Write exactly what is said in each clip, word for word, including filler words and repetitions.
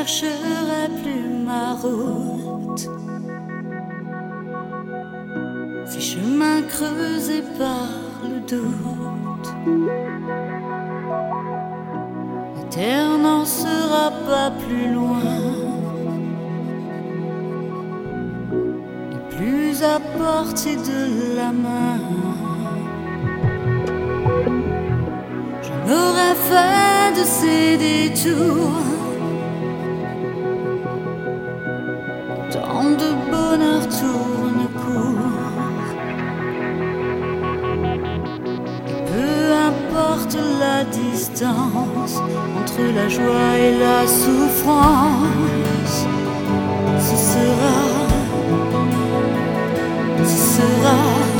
chercherai plus ma route. Ces chemins creusés par le doute, la terre n'en sera pas plus loin, ni plus à portée de la main. J'en aurais fait de ces détours tant de bonheur tourne court, et peu importe la distance entre la joie et la souffrance, ce sera, ce sera,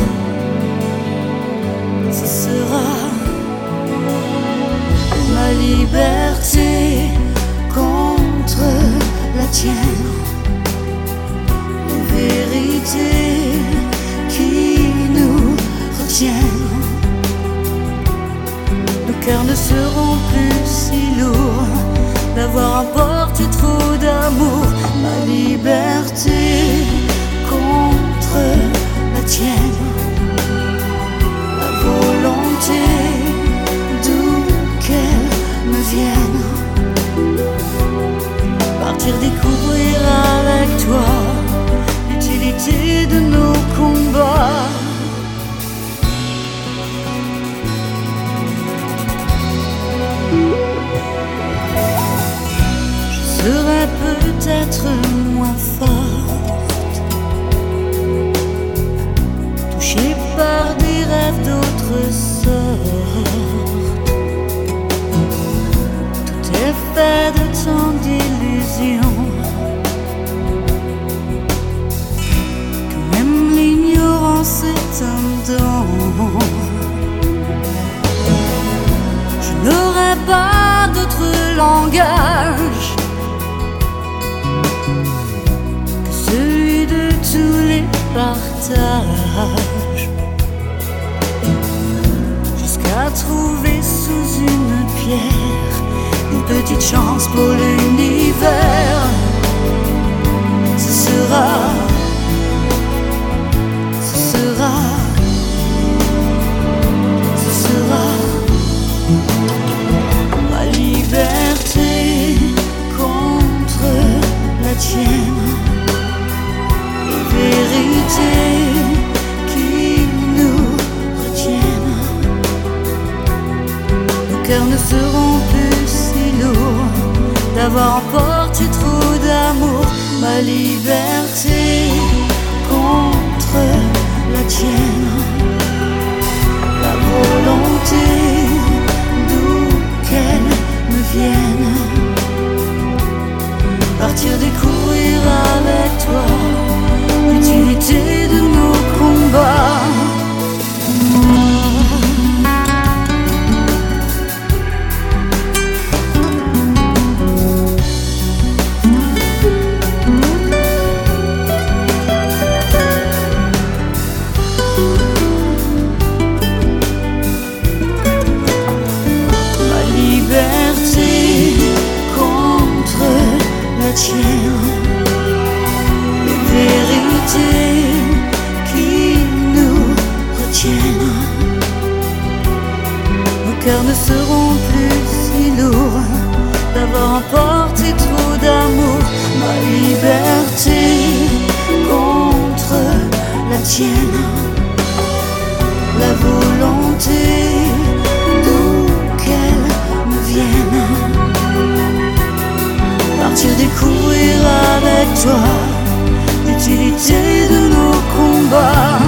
ce sera ma liberté contre la tienne. Vérités qui nous retiennent, nos cœurs ne seront plus si lourds d'avoir emporté trop d'amour. Ma liberté contre la tienne, la volonté d'où qu'elle me vienne, partir découvrir avec toi l'utilité de nos combats. Je serai peut-être moins forte, touchée par des rêves d'autres sortes. Tout est fait de tant d'illusions, c'est un don. Je n'aurai pas d'autre langage que celui de tous les partages, jusqu'à trouver sous une pierre une petite chance pour l'univers. Ce sera, ce sera ma liberté contre la tienne, les vérités qui nous retiennent. Nos cœurs ne seront plus si lourds d'avoir emporté trop d'amour. Ma liberté contre la tienne, la volonté d'où qu'elle me vienne, partir découvrir avec toi l'utilité de nos combats. Les vérités qui nous retiennent, nos cœurs ne seront plus si lourds d'avoir emporté trop d'amour. Ma liberté contre la tienne, la volonté d'où qu'elle me vienne, partir découvrir avec toi l'utilité de nos combats.